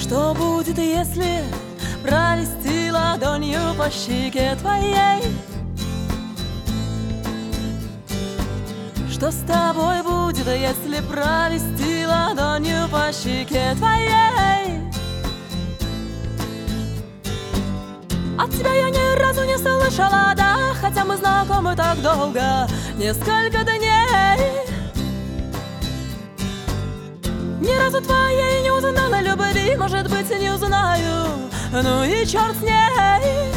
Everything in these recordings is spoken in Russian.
Что будет, если провести ладонью по щеке твоей? Что с тобой будет, если провести ладонью по щеке твоей? От тебя я ни разу не слышала, да, хотя мы знакомы так долго, несколько дней. Ни разу твоей не узнала любви, может быть, не узнаю, ну и черт с ней.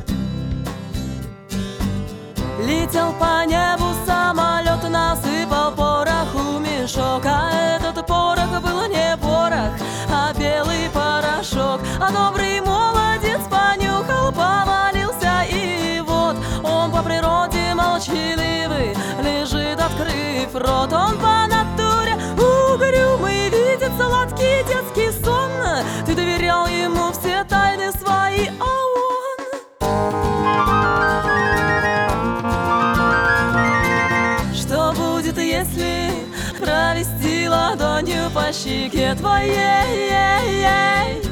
Летел по небу самолет, насыпал пороху мешок, а этот порох был не порох, а белый порошок. А добрый молодец понюхал, повалился, и вот он по природе молчаливый лежит, открыв рот. Он по натуре угрюмый, видит сладкий детский сон. Ты доверял ему все тайны свои, а он... Что будет, если провести ладонью по щеке твоей?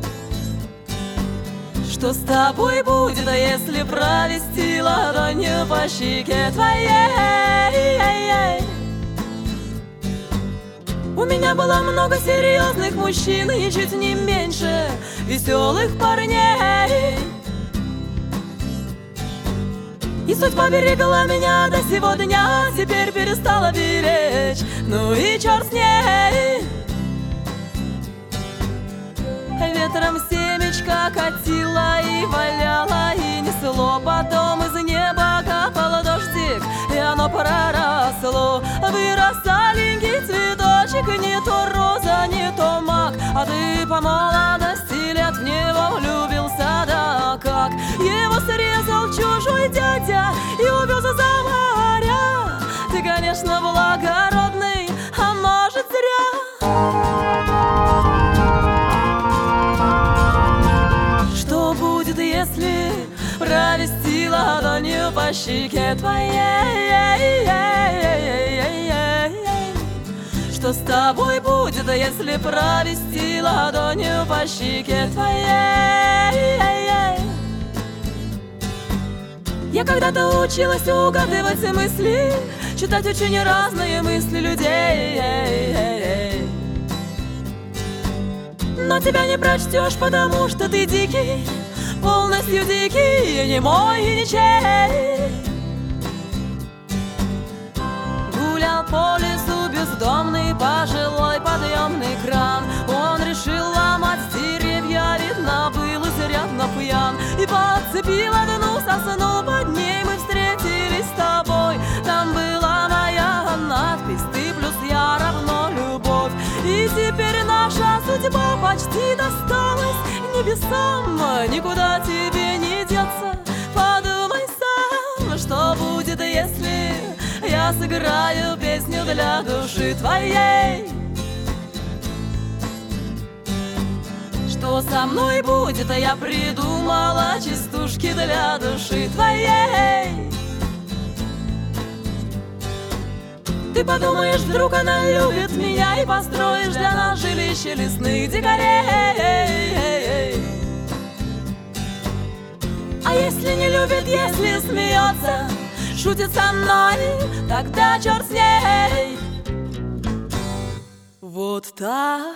Что с тобой будет, если провести ладонью по щеке твоей? У меня было много серьезных мужчин, и чуть не меньше веселых парней. И судьба берегла меня до сего дня, теперь перестала беречь, ну и черт с ней. Ветром семечко катило и валяло, и несло, потом из неба капал дождик, и оно проросло. Вырос аленький цветочек, не то роза, не то мак, а ты по молодости лет в него влюбился, да как? Его срезал чужой дядя и увез за моря. Ты, конечно, благородный, а может зря. Что будет, если провести ладонью по щеке твоей? Что с тобой будет, если провести ладонью по щеке твоей? Я когда-то училась угадывать мысли, читать очень разные мысли людей. Но тебя не прочтешь, потому что ты дикий, полностью дикий, не мой и ничей. Гулял по лесу бездомный пожилой подъемный кран. Он решил ломать деревья, видно, был изрядно пьян, и подцепил одну сосну, под ней мы встретились с тобой. Там была моя надпись: ты плюс я равно любовь. И теперь наша судьба почти досталась небесам, никуда тебе не деться, подумай сам. Что будет, если я сыграю песню для души твоей? Что со мной будет, я придумала частушки для души твоей. Ты подумаешь, вдруг она любит меня, и построишь для нас жилище лесных дикарей. А если не любит, если смеется, шутит со мной, тогда черт с ней. Вот так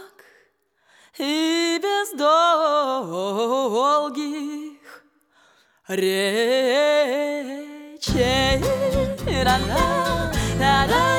и без долгих речей. Да-да.